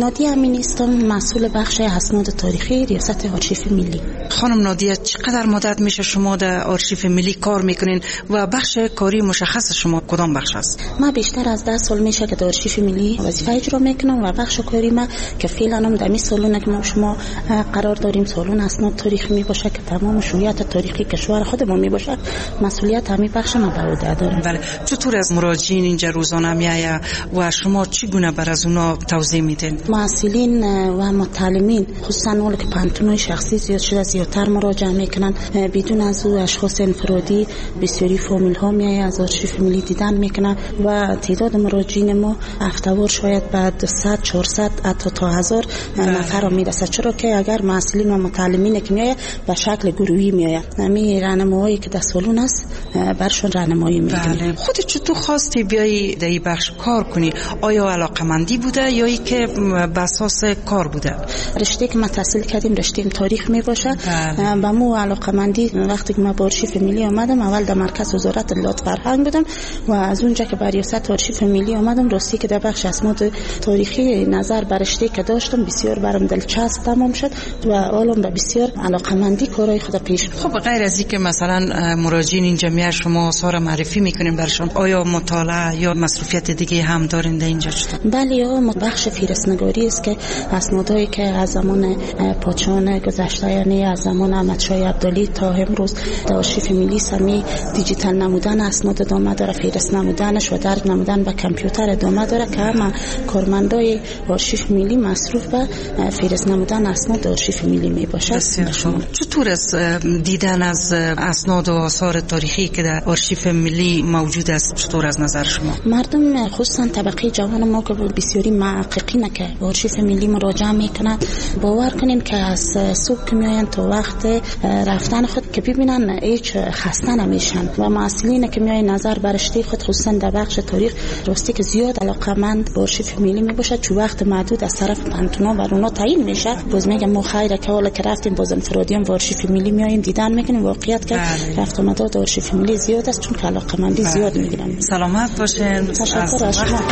نادیه امینی هستم، مسئول بخش اسناد تاریخی ریاست آرشیو ملی. خانم نادیه، چقدر مدت میشه شما در آرشیو ملی کار میکنین و بخش کاری مشخص شما کدام بخش است؟ ما بیشتر از 10 سال میشه که در آرشیو ملی وظیفه اجرا میکنم و بخش کاری ما که فعلا هم در این سالونه که ما شما قرار داریم سالن اسناد تاریخی میباشه که تمام شروعیات تاریخی کشور خودمون میباشه، مسئولیت همین بخش ما به عهده داریم. بله. چطور از مراجعین اینجا روزانه میآید و شما چگونه بر از اونا توضیح میدین؟ مسئولین و متعلمین خصوصا اون که پانتونای شخصی زیاد شده زیادتر مراجعه میکنن، بدون از او اشخاص انفرادی بسیاری فامیل ها میآید از آرشیو ملی دیدن میکنن و تعداد مراجعین ما هفته‌وار شاید بعد 200 400 حتی تا 1000 نفر میرسه، چرا که اگر مسئولین و متعلمین که میآید به شکل گروهی میآید. همین راهنمایی که در سالن است برشون راهنمایی میکنیم. بله. خودت چطور خواستی بیایی در این بخش کار کنی؟ آیا علاقمندی بوده یا ای که به اساس کار بوده؟ رشته که ما تحصیل کردیم رشته تاریخ می باشه. با مو علاقمندی وقتی که ما به آرشیو ملی آمدم اول در مرکز وزارت اطلاعات فرهنگ بودم و از اونجا که به ریاست آرشیو ملی آمدم راستی که در بخش اسناد تاریخی نظر بر رشته که داشتم بسیار برام دلچسب تمام شد و حالم به بسیار علاقمندی کارهای خود پیش برد. خب غیر از اینکه مثلا مراجعین این جمعیت شما آثار معرفی میکنین برشون، آیا مطالعه یا مصروفیت دیگه هم دارین در اینجا؟ بله، بخش فهرست‌نگاری است که اسنادایی که از زمان پادشاهان گذشته یعنی از زمان احمدشاه عبدالی تا امروز در آرشیو ملی سمی دیجیتال نمودن اسناد ادامه داره، فهرست نمودنش و درج نمودن به کامپیوتر ادامه داره که همه کارمندای آرشیو ملی مصروف به فهرست نمودن اسناد آرشیو ملی میباشد. چطور است دیدن از اسناد و آثار تاریخی که در آرشیو ملی موجود است؟ چطور از نظر شما؟ مردم خصوصا طبقه جوان ما که بسیاری محققین که به آرشیو ملی مراجعه میکنن باور کنین که از صبح که میاین تا وقت رفتن خود که ببینن هیچ خسته نمیشن و مسئولین که میاین نظر بر رشته خود خصوصا در بخش تاریخ راستی که زیاد علاقمند به آرشیو ملی میباشه، چون وقت محدود از طرف پانتونا و رونا تعیین میشه. باز میگم ما خیره که حالا که رفتیم باز انفرادیان به آرشیو ملی میایم دیدن میکنیم، واقعیت که رفت آمدات آرشیو ملی زیاد است چون که علاقمندی زیاد میگیرن. سلامت باشین. تشکر از شما.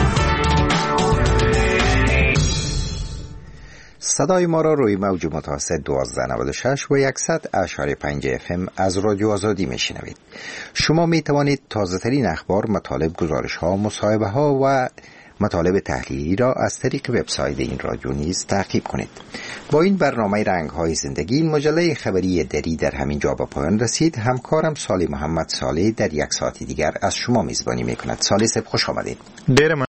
صدای ما را روی موج متوسط 1296 و 100.5 FM از رادیو آزادی میشنوید. شما می توانید تازه ترین اخبار، مطالب، گزارش ها، مصاحبه ها و مطالب تحلیلی را از طریق وبسایت این رادیو نیز تعقیب کنید. با این برنامه رنگ های زندگی مجله خبری دری در همین جا به پایان رسید. همکارم صالح محمد صالح در یک ساعت دیگر از شما میزبانی میکند. صالح صاحب خوش آمدید.